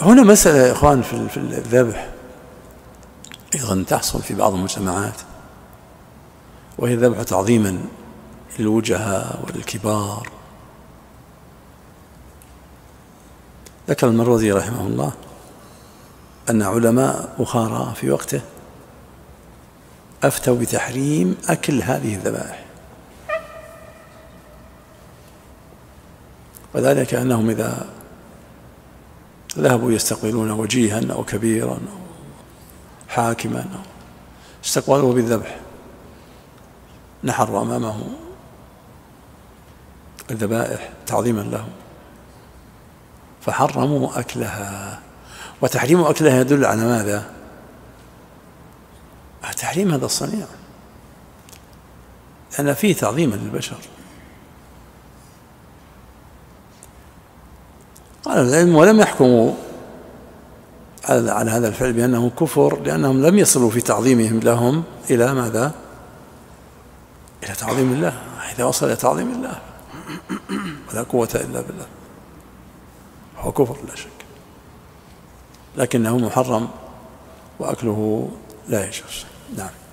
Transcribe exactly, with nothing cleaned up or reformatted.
هنا مسألة يا إخوان في الذبح أيضا تحصل في بعض المجتمعات، وهي الذبح تعظيما للوجهاء والكبار. ذكر المروزي رحمه الله أن علماء بخارى في وقته أفتوا بتحريم أكل هذه الذبائح، وذلك أنهم إذا ذهبوا يستقبلون وجيها أو كبيرا أو حاكما استقبلوه بالذبح، نحروا أمامه الذبائح تعظيما له، فحرموا أكلها. وتحريم أكلها يدل على ماذا؟ تحريم هذا الصنيع، لأن فيه تعظيما للبشر. قال العلم ولم يحكموا على هذا الفعل بأنه كفر، لأنهم لم يصلوا في تعظيمهم لهم إلى ماذا؟ إلى تعظيم الله. إذا وصل إلى تعظيم الله ولا قوة إلا بالله هو كفر لا شك، لكنه محرم وأكله لا يجوز. نعم.